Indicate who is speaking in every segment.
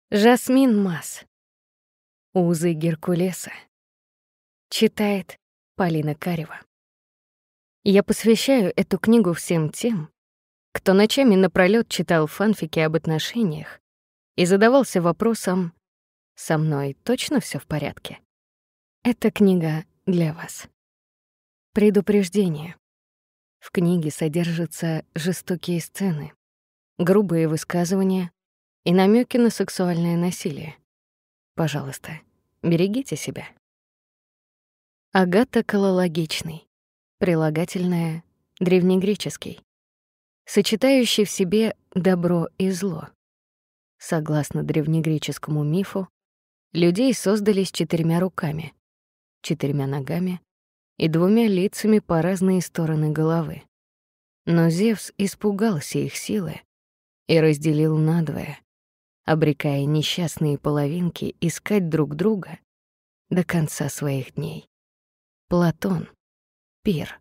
Speaker 1: Жасмин Мас. «Узы Геркулеса». Читает Полина Карева. Я посвящаю эту книгу всем тем, кто ночами напролёт читал фанфики об отношениях и задавался вопросом: «Со мной точно всё в порядке?» Эта книга для вас. Предупреждение. В книге содержатся жестокие сцены, грубые высказывания и намёки на сексуальное насилие. Пожалуйста, берегите себя. Агатоколологичный. Прилагательное древнегреческий, сочетающий в себе добро и зло. Согласно древнегреческому мифу, людей создали с 4 руками, 4 ногами и 2 лицами по разные стороны головы. Но Зевс испугался их силы и разделил надвое, обрекая несчастные половинки искать друг друга до конца своих дней. Платон. Пир.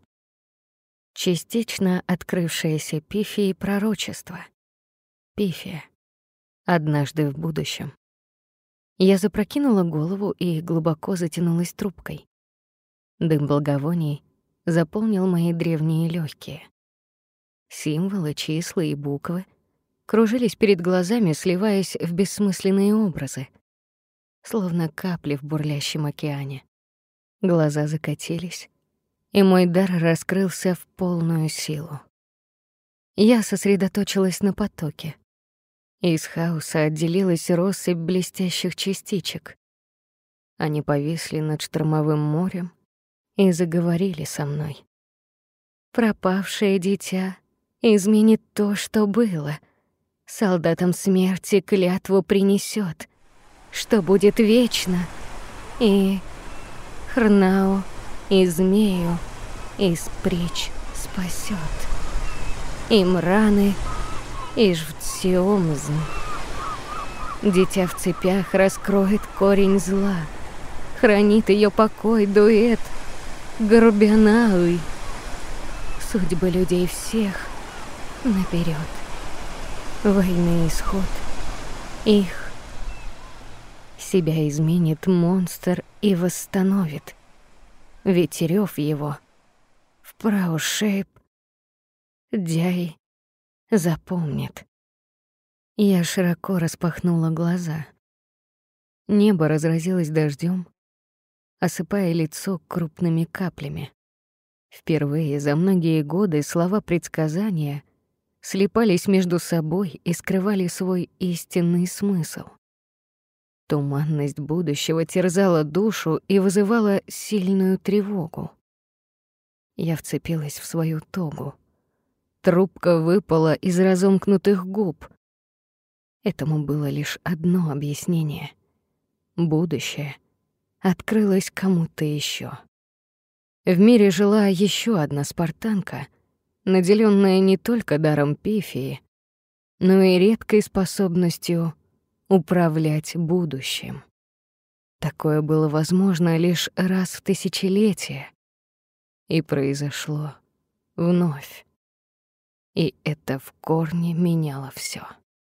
Speaker 1: Частично открывшееся Пифией пророчество. Пифия. Однажды в будущем. Я запрокинула голову и глубоко затянулась трубкой. Дым благовоний заполнил мои древние легкие. Символы, числа и буквы кружились перед глазами, сливаясь в бессмысленные образы, словно капли в бурлящем океане. Глаза закатились, и мой дар раскрылся в полную силу. Я сосредоточилась на потоке. Из хаоса отделилась россыпь блестящих частичек. Они повисли над штормовым морем и заговорили со мной. Пропавшее дитя изменит то, что было. Солдатам смерти клятву принесет, что будет вечно, и Хрнау и змею из притч спасет. Им раны и жвтсиомзн. Дитя в цепях раскроет корень зла, хранит ее покой дуэт Горбянауи. Судьбы людей всех наперед. Войны исход их. Себя изменит монстр и восстановит. Ведь рёв его в праушейп Дяй запомнит. Я широко распахнула глаза. Небо разразилось дождём, осыпая лицо крупными каплями. Впервые за многие годы слова предсказания слипались между собой и скрывали свой истинный смысл. Туманность будущего терзала душу и вызывала сильную тревогу. Я вцепилась в свою тогу. Трубка выпала из разомкнутых губ. Этому было лишь одно объяснение. Будущее открылось кому-то ещё. В мире жила ещё одна спартанка, наделённая не только даром Пифии, но и редкой способностью управлять будущим. Такое было возможно лишь раз в тысячелетие. И произошло вновь. И это в корне меняло всё.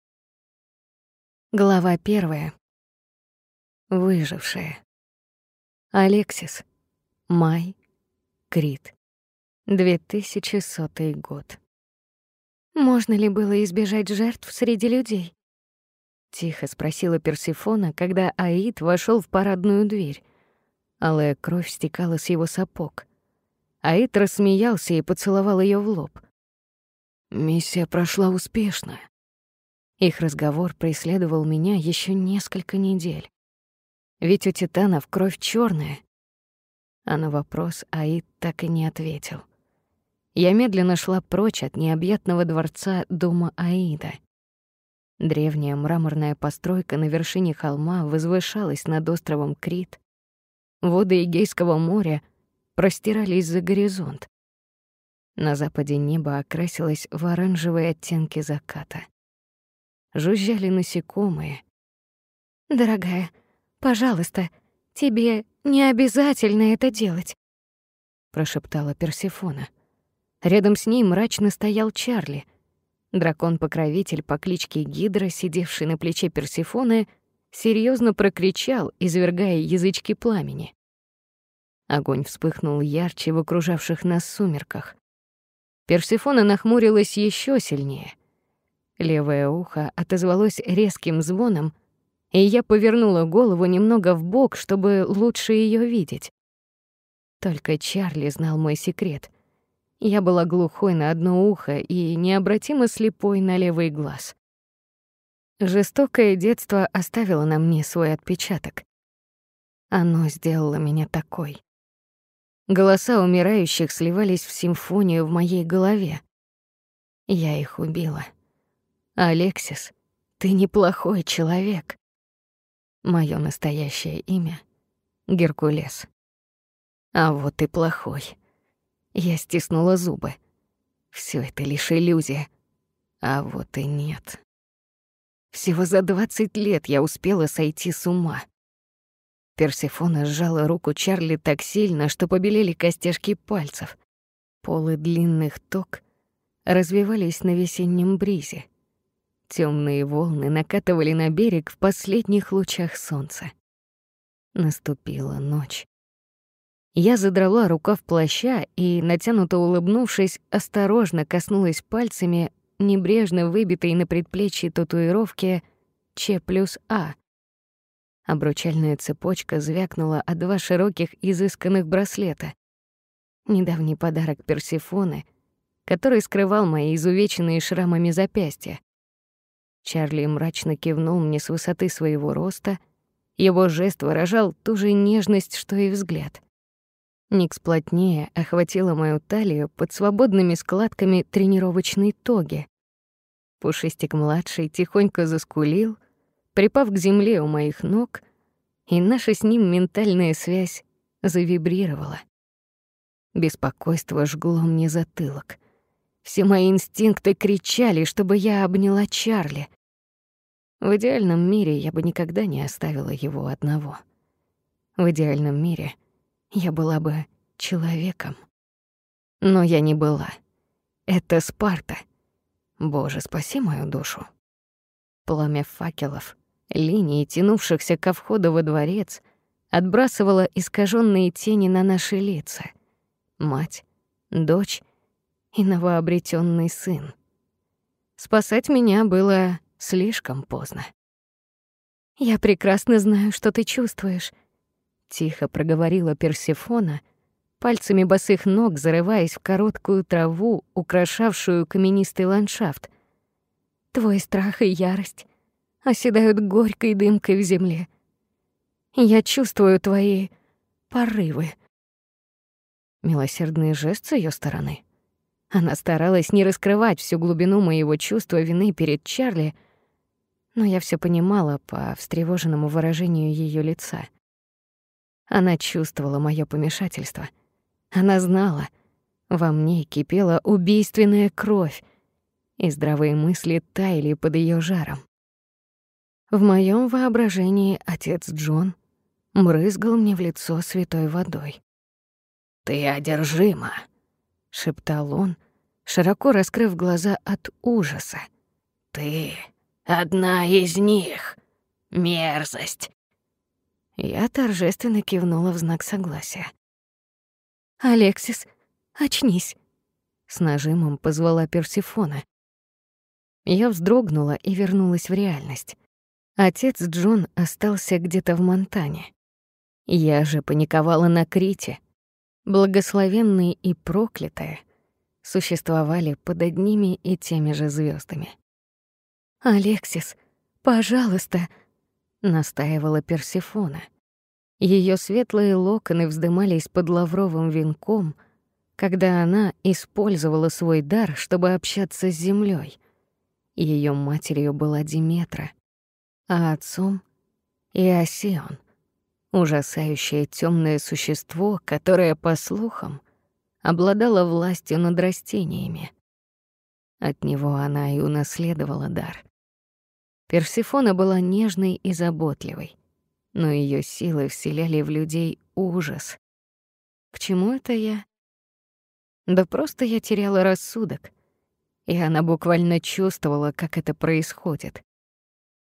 Speaker 1: Глава 1. Выжившие. Алексис. Май. Крит. 2100 год. «Можно ли было избежать жертв среди людей?» — тихо спросила Персефона, когда Аид вошёл в парадную дверь. Алая кровь стекала с его сапог. Аид рассмеялся и поцеловал её в лоб. «Миссия прошла успешно». Их разговор преследовал меня ещё несколько недель. Ведь у титанов кровь чёрная. А на вопрос Аид так и не ответил. Я медленно шла прочь от необъятного дворца дома Аида. Древняя мраморная постройка на вершине холма возвышалась над островом Крит. Воды Эгейского моря простирались за горизонт. На западе небо окрасилось в оранжевые оттенки заката. Жужжали насекомые. «Дорогая, пожалуйста, тебе не обязательно это делать», — прошептала Персефона. Рядом с ней мрачно стоял Чарли. Дракон-покровитель по кличке Гидра, сидевший на плече Персефоны, серьезно прокричал, извергая язычки пламени. Огонь вспыхнул ярче в окружавших нас сумерках. Персефона нахмурилась еще сильнее. Левое ухо отозвалось резким звоном, и я повернула голову немного вбок, чтобы лучше ее видеть. Только Чарли знал мой секрет. Я была глухой на одно ухо и необратимо слепой на левый глаз. Жестокое детство оставило на мне свой отпечаток. Оно сделало меня такой. Голоса умирающих сливались в симфонию в моей голове. Я их убила. Алексис, ты неплохой человек. Моё настоящее имя — Геркулес. А вот и плохой. Я стиснула зубы. Всё это лишь иллюзия. А вот и нет. Всего за 20 лет я успела сойти с ума. Персефона сжала руку Чарли так сильно, что побелели костяшки пальцев. Полы длинных ток развивались на весеннем бризе. Тёмные волны накатывали на берег в последних лучах солнца. Наступила ночь. Я задрала рукав плаща и, натянуто улыбнувшись, осторожно коснулась пальцами небрежно выбитой на предплечье татуировки Ч+А. Обручальная цепочка звякнула о 2 широких изысканных браслета. Недавний подарок Персефоны, который скрывал мои изувеченные шрамами запястья. Чарли мрачно кивнул мне с высоты своего роста. Его жест выражал ту же нежность, что и взгляд. Никс плотнее охватила мою талию под свободными складками тренировочной тоги. Пушистик-младший тихонько заскулил, припав к земле у моих ног, и наша с ним ментальная связь завибрировала. Беспокойство жгло мне затылок. Все мои инстинкты кричали, чтобы я обняла Чарли. В идеальном мире я бы никогда не оставила его одного. В идеальном мире я была бы человеком. Но я не была. Это Спарта. Боже, спаси мою душу. Пламя факелов, линий, тянувшихся ко входу во дворец, отбрасывало искаженные тени на наши лица. Мать, дочь и новообретённый сын. Спасать меня было слишком поздно. «Я прекрасно знаю, что ты чувствуешь», — тихо проговорила Персефона, пальцами босых ног зарываясь в короткую траву, украшавшую каменистый ландшафт. «Твой страх и ярость оседают горькой дымкой в земле. Я чувствую твои порывы». Милосердный жест с её стороны. Она старалась не раскрывать всю глубину моего чувства вины перед Чарли, но я всё понимала по встревоженному выражению её лица. Она чувствовала моё помешательство. Она знала, во мне кипела убийственная кровь, и здравые мысли таяли под её жаром. В моём воображении отец Джон брызгал мне в лицо святой водой. «Ты одержима», — шептал он, широко раскрыв глаза от ужаса. «Ты одна из них. Мерзость». Я торжественно кивнула в знак согласия. «Алексис, очнись», — с нажимом позвала Персефона. Я вздрогнула и вернулась в реальность. Отец Джон остался где-то в Монтане. Я же паниковала на Крите. Благословенные и проклятые существовали под одними и теми же звёздами. «Алексис, пожалуйста», — настаивала Персефона. Её светлые локоны вздымались под лавровым венком, когда она использовала свой дар, чтобы общаться с землёй. Её матерью была Диметра, а отцом — Иосион. Ужасающее тёмное существо, которое, по слухам, обладало властью над растениями. От него она и унаследовала дар. Персефона была нежной и заботливой, но её силы вселяли в людей ужас. К чему это я? Да просто я теряла рассудок, и она буквально чувствовала, как это происходит.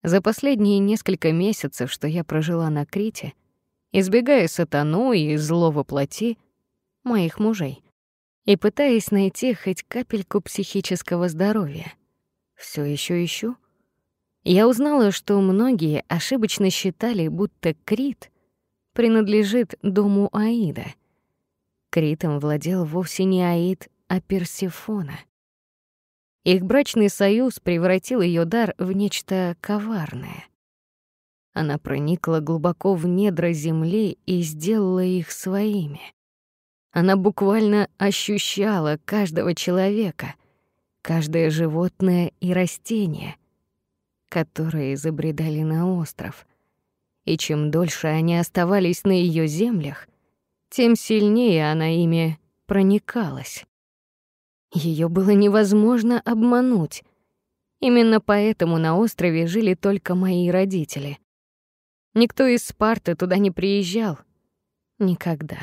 Speaker 1: За последние несколько месяцев, что я прожила на Крите, избегая сатану и зло во плоти моих мужей и пытаясь найти хоть капельку психического здоровья, всё ещё ищу. Я узнала, что многие ошибочно считали, будто Крит принадлежит дому Аида. Критом владел вовсе не Аид, а Персефона. Их брачный союз превратил её дар в нечто коварное. Она проникла глубоко в недра земли и сделала их своими. Она буквально ощущала каждого человека, каждое животное и растение, которые забредали на остров. И чем дольше они оставались на её землях, тем сильнее она ими проникалась. Её было невозможно обмануть. Именно поэтому на острове жили только мои родители. Никто из Спарты туда не приезжал. Никогда.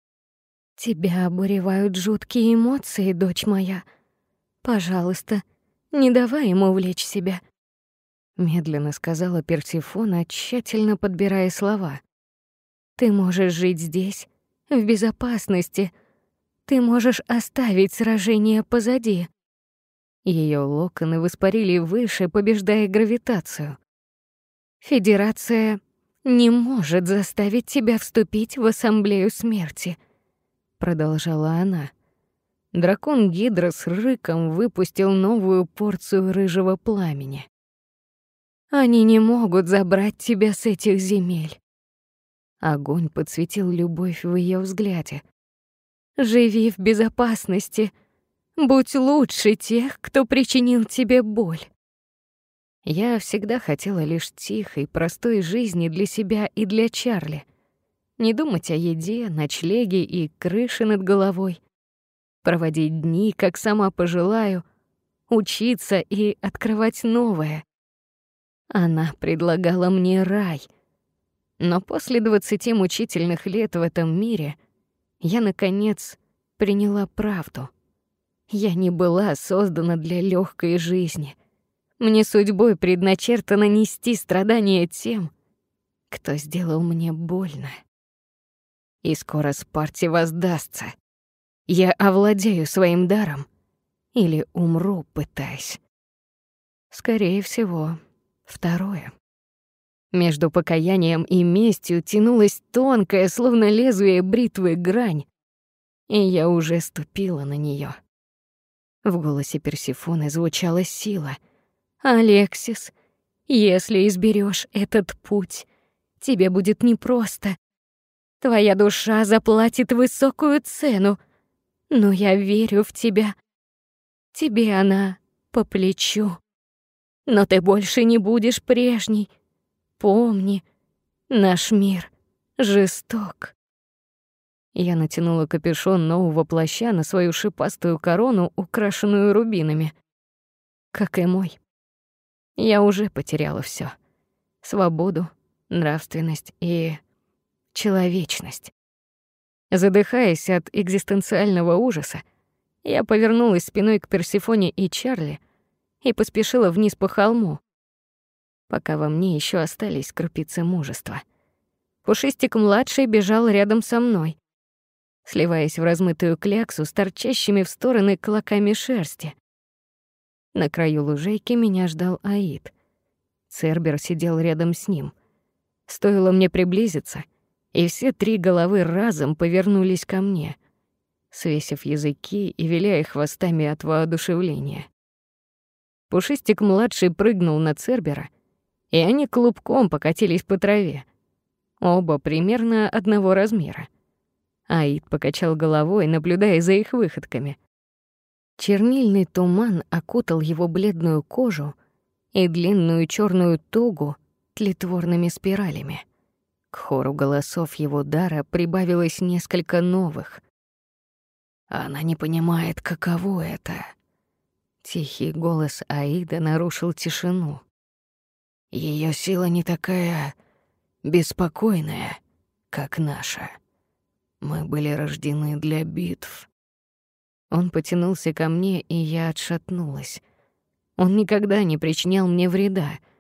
Speaker 1: Тебя обуревают жуткие эмоции, дочь моя. Пожалуйста, не давай ему увлечь себя, медленно сказала Персефона, тщательно подбирая слова. Ты можешь жить здесь, в безопасности. Ты можешь оставить сражение позади. Её локоны воспарили выше, побеждая гравитацию. Федерация не может заставить тебя вступить в ассамблею смерти, продолжала она. Дракон Гидра с рыком выпустил новую порцию рыжего пламени. Они не могут забрать тебя с этих земель. Огонь подсветил любовь в её взгляде. Живи в безопасности. Будь лучше тех, кто причинил тебе боль. Я всегда хотела лишь тихой, простой жизни для себя и для Чарли. Не думать о еде, ночлеге и крыше над головой. Проводить дни, как сама пожелаю, учиться и открывать новое. Она предлагала мне рай. Но после 20 мучительных лет в этом мире я, наконец, приняла правду. Я не была создана для лёгкой жизни. Мне судьбой предначертано нести страдания тем, кто сделал мне больно. И скоро Спарте воздастся. Я овладею своим даром или умру, пытаясь. Скорее всего, второе. Между покаянием и местью тянулась тонкая, словно лезвие бритвы, грань, и я уже ступила на неё. В голосе Персефоны звучала сила. «Алексис, если изберёшь этот путь, тебе будет непросто. Твоя душа заплатит высокую цену, но я верю в тебя. Тебе она по плечу. Но ты больше не будешь прежней. Помни, наш мир жесток». Я натянула капюшон нового плаща на свою шипастую корону, украшенную рубинами. Как и мой. Я уже потеряла всё: свободу, нравственность и человечность. Задыхаясь от экзистенциального ужаса, я повернулась спиной к Персефоне и Чарли и поспешила вниз по холму, пока во мне ещё остались крупицы мужества. Пушистик-младший бежал рядом со мной, сливаясь в размытую кляксу с торчащими в стороны клоками шерсти. На краю лужайки меня ждал Аид. Цербер сидел рядом с ним. Стоило мне приблизиться, и все 3 головы разом повернулись ко мне, свесив языки и виляя хвостами от воодушевления. Пушистик-младший прыгнул на Цербера, и они клубком покатились по траве. Оба примерно одного размера. Аид покачал головой, наблюдая за их выходками. Чернильный туман окутал его бледную кожу и длинную чёрную тогу тлетворными спиралями. К хору голосов его дара прибавилось несколько новых. «Она не понимает, каково это». Тихий голос Аида нарушил тишину. «Её сила не такая беспокойная, как наша. Мы были рождены для битв». Он потянулся ко мне, и я отшатнулась. Он никогда не причинял мне вреда,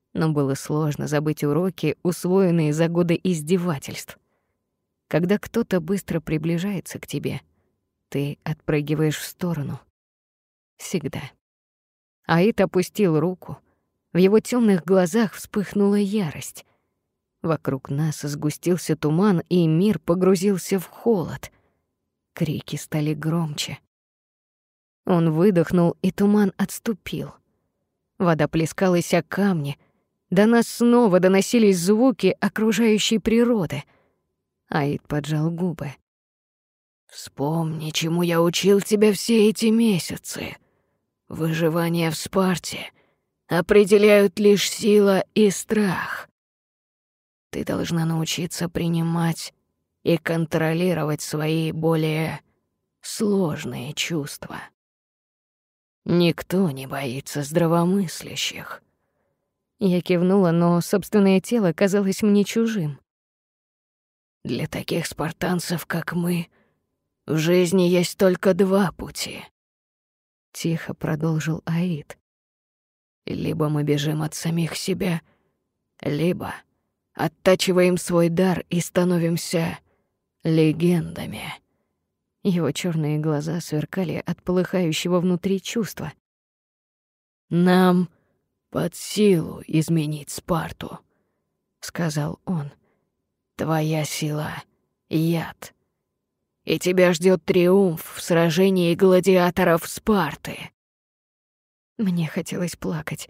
Speaker 1: но было сложно забыть уроки, усвоенные за годы издевательств. Когда кто-то быстро приближается к тебе, ты отпрыгиваешь в сторону. Всегда. Аид опустил руку. В его тёмных глазах вспыхнула ярость. Вокруг нас сгустился туман, и мир погрузился в холод. Крики стали громче. Он выдохнул, и туман отступил. Вода плескалась о камни. До нас снова доносились звуки окружающей природы. Аид поджал губы. «Вспомни, чему я учил тебя все эти месяцы. Выживание в Спарте определяют лишь сила и страх. Ты должна научиться принимать и контролировать свои более сложные чувства. Никто не боится здравомыслящих». Я кивнула, но собственное тело казалось мне чужим. «Для таких спартанцев, как мы, в жизни есть только два пути», — тихо продолжил Аид. «Либо мы бежим от самих себя, либо оттачиваем свой дар и становимся легендами». Его чёрные глаза сверкали от полыхающего внутри чувства. «Нам под силу изменить Спарту», — сказал он. «Твоя сила — яд, и тебя ждёт триумф в сражении гладиаторов Спарты». Мне хотелось плакать.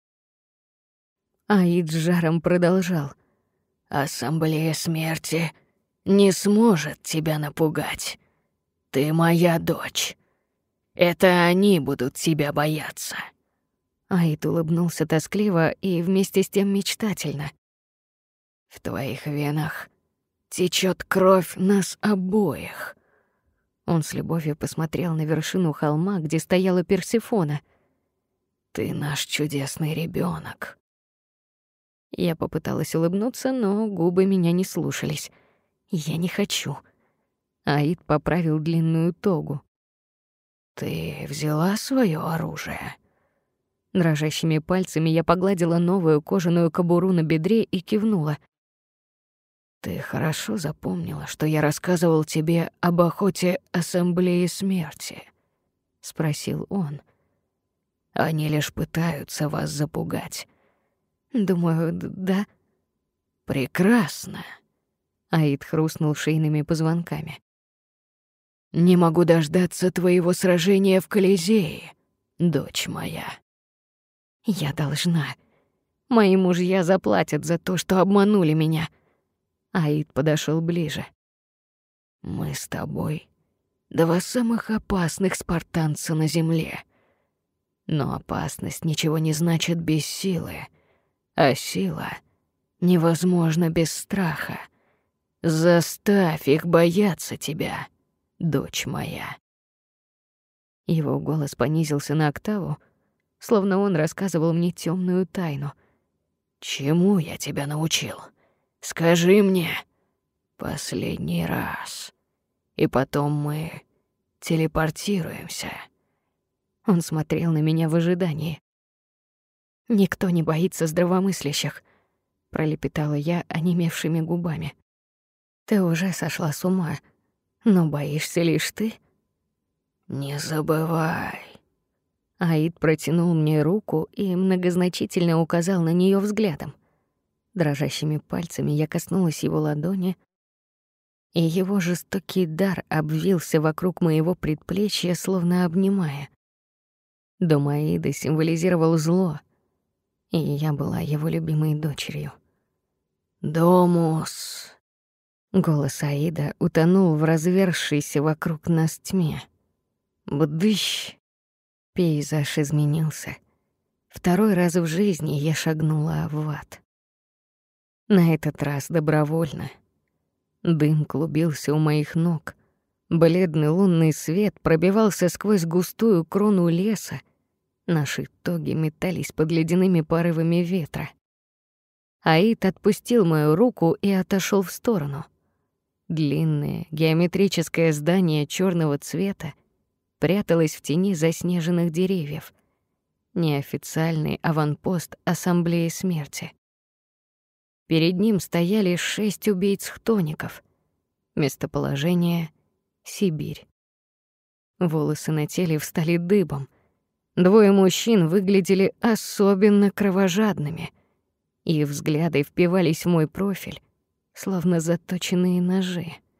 Speaker 1: Аид с жаром продолжал. «Ассамблея смерти не сможет тебя напугать. Ты моя дочь. Это они будут тебя бояться». Аид улыбнулся тоскливо и вместе с тем мечтательно. «В твоих венах течёт кровь нас обоих». Он с любовью посмотрел на вершину холма, где стояла Персефона. «Ты наш чудесный ребёнок». Я попыталась улыбнуться, но губы меня не слушались. «Я не хочу». Аид поправил длинную тогу. «Ты взяла своё оружие?» Дрожащими пальцами я погладила новую кожаную кобуру на бедре и кивнула. «Ты хорошо запомнила, что я рассказывал тебе об охоте Ассамблеи смерти?» — спросил он. «Они лишь пытаются вас запугать». «Думаю, да». «Прекрасно», — Аид хрустнул шейными позвонками. «Не могу дождаться твоего сражения в Колизее, дочь моя». «Я должна. Мои мужья заплатят за то, что обманули меня». Аид подошёл ближе. «Мы с тобой два самых опасных спартанца на земле. Но опасность ничего не значит без силы, а сила невозможна без страха. Заставь их бояться тебя, дочь моя». Его голос понизился на октаву, словно он рассказывал мне тёмную тайну. «Чему я тебя научил? Скажи мне последний раз, и потом мы телепортируемся». Он смотрел на меня в ожидании. «Никто не боится здравомыслящих», — пролепетала я онемевшими губами. «Ты уже сошла с ума, но боишься лишь ты». «Не забывай». Аид протянул мне руку и многозначительно указал на неё взглядом. Дрожащими пальцами я коснулась его ладони, и его жестокий дар обвился вокруг моего предплечья, словно обнимая. Дом Аида символизировал зло, и я была его любимой дочерью. «Домус!» Голос Аида утонул в разверзшейся вокруг нас тьме. «Бдыщ!» Пейзаж изменился. Второй раз в жизни я шагнула в ад. На этот раз добровольно. Дым клубился у моих ног. Бледный лунный свет пробивался сквозь густую крону леса. Наши тоги метались под ледяными порывами ветра. Аид отпустил мою руку и отошёл в сторону. Длинное геометрическое здание чёрного цвета пряталось в тени заснеженных деревьев. неофициальный аванпост Ассамблеи смерти. Перед ним стояли 6 убийц-хтоников. Местоположение — Сибирь. Волосы на теле встали дыбом. 2 мужчин выглядели особенно кровожадными. Их взгляды впивались в мой профиль, словно заточенные ножи.